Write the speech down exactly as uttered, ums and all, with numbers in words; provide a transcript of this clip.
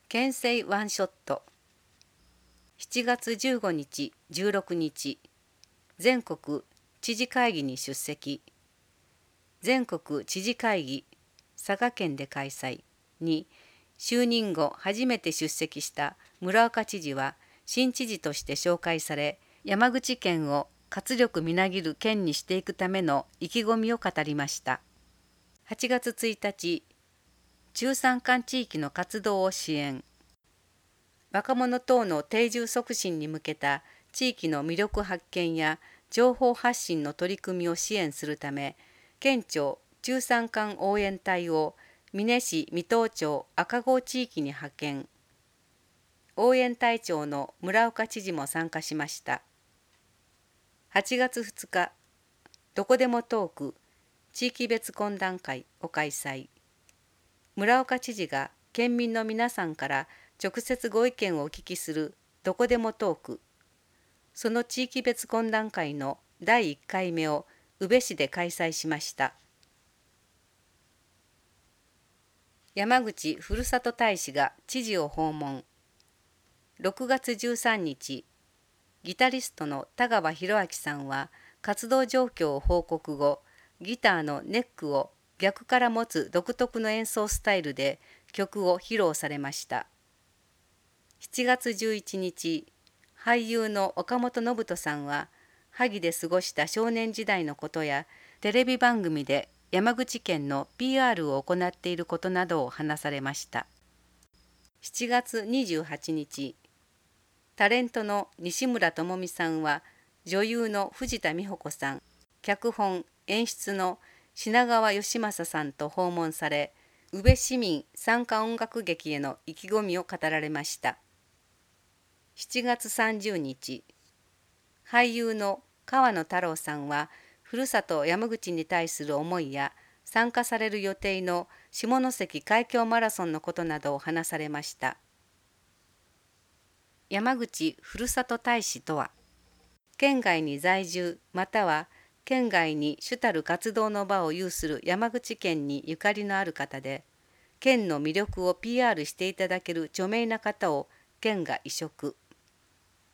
県政ワンショット。しちがつじゅうごにち、じゅうろくにち、全国知事会議に出席。全国知事会議、佐賀県で開催に、就任後初めて出席した村岡知事は、新知事として紹介され、山口県を活力みなぎる県にしていくための意気込みを語りました。はちがつついたち、中山間地域の活動を支援。若者等の定住促進に向けた地域の魅力発見や情報発信の取り組みを支援するため、県庁中山間応援隊を美祢市三東町赤郷地域に派遣。応援隊長の村岡知事も参加しました。はちがつふつか、どこでもトーク地域別懇談会を開催。村岡知事が県民の皆さんから直接ご意見をお聞きするどこでもトーク。その地域別懇談会のだいいっかいめを宇部市で開催しました。山口ふるさと大使が知事を訪問。ろくがつじゅうさんにち、ギタリストの田川博明さんは活動状況を報告後、ギターのネックを逆から持つ独特の演奏スタイルで曲を披露されました。しちがつじゅういちにち、俳優の岡本信人さんは、萩で過ごした少年時代のことや、テレビ番組で山口県の ピーアール を行っていることなどを話されました。しちがつにじゅうはちにち、タレントの西村智美さんは、女優の藤田美穂子さん、脚本・演出の品川義正さんと訪問され、宇部市民参加音楽劇への意気込みを語られました。しちがつさんじゅうにち、俳優の川野太郎さんは、ふるさと山口に対する思いや、参加される予定の下関海峡マラソンのことなどを話されました。山口ふるさと大使とは、県外に在住または県外に主たる活動の場を有する山口県にゆかりのある方で、県の魅力を ピーアール していただける著名な方を県が委嘱。